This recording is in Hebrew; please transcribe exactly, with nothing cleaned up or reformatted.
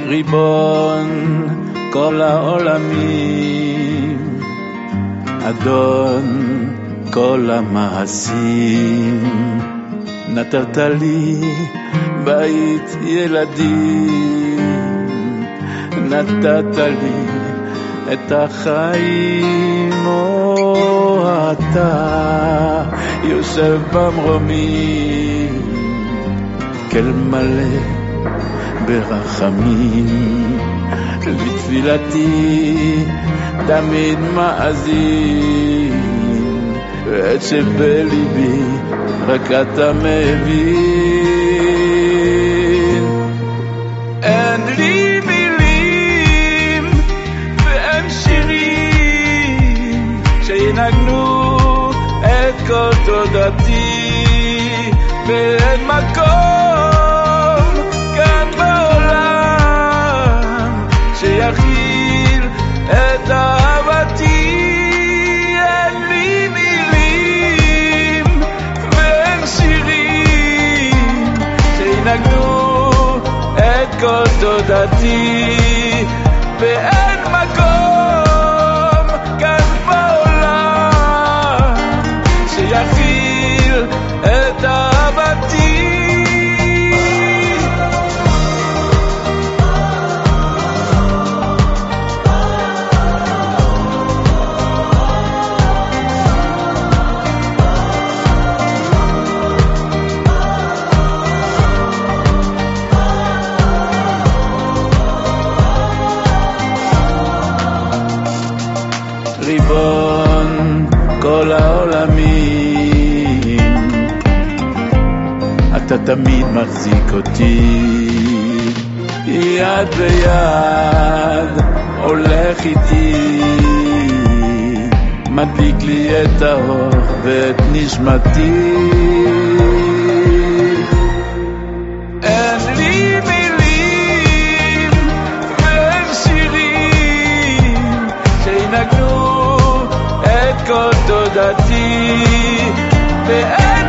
ריבון כל העולמים, אדון כל המעשים, נתת לי בית ילדים, נתת לי את החיים, או אתה יושב במרומים, כל מלא ברחמים, לתפילתי תמיד מאזין, ואת שבליבי רק אתה מבין. אין לי מילים ואין שירים שינגנו את כל תודתי, ואין מקום כאן בעולם שיכיל את אהבתי. אין לי מילים ואין שירים שינגנו את כל תודתי, ואין מקום כאן בעולם שיכיל את אהבתי. ריבון כל העולמים, אתה תמיד מחזיק אותי, יד ביד הולך איתי, מדליק לי את האור ואת נשמתי. אין לי מילים ואין שירים שינגנו את כל תודתי, ואין